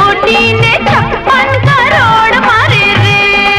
चोटी ने 56 करोड़ मारे रे।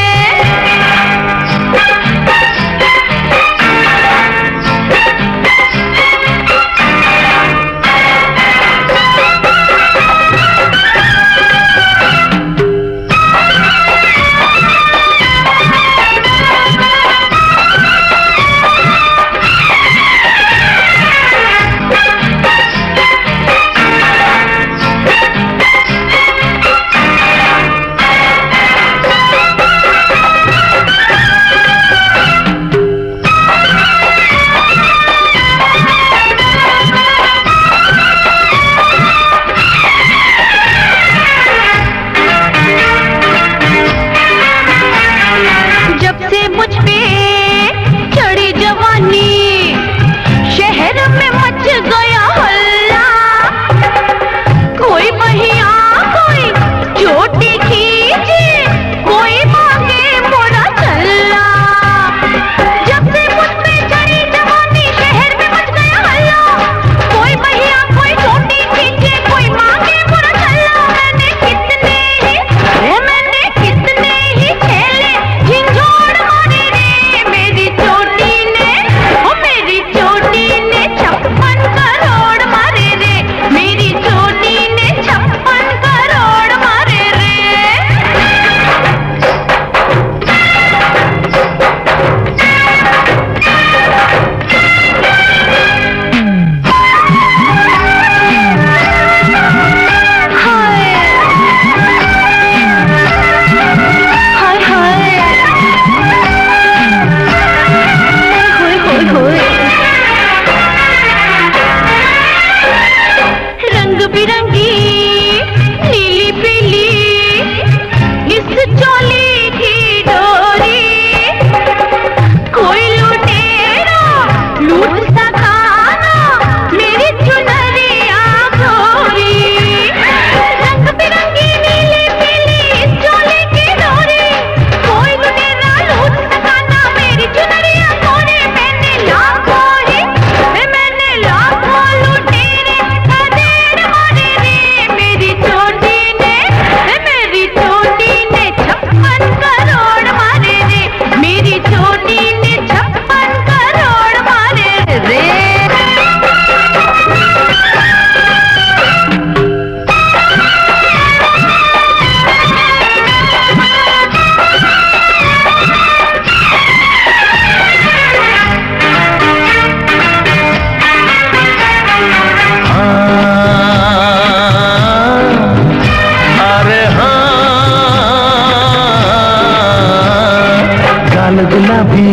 गुलाबी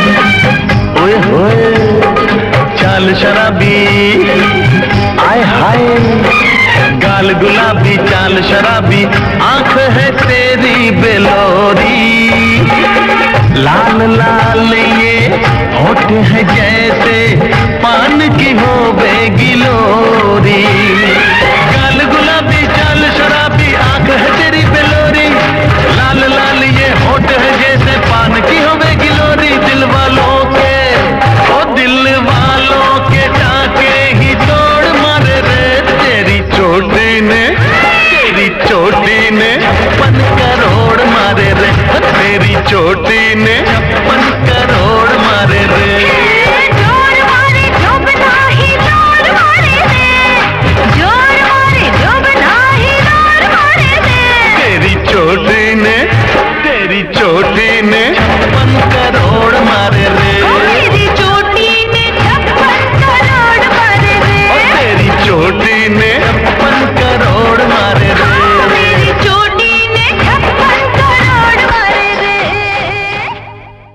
ओए होए चाल शराबी आय हाय गाल गुलाबी चाल शराबी आंख है तेरी बेलोरी लाल लाल ये होठ है जैसे पान की हो बेगिलोरी गाल गुलाबी चाल शराबी आंख है तेरी बेलोरी लाल लाल ये होठ है जैसे पान की हो बेगिलोरी दिल वालों के टाके ही तोड़ मारे रे तेरी चोटी ने 56 करोड़ मारे रे तेरी चोटी ने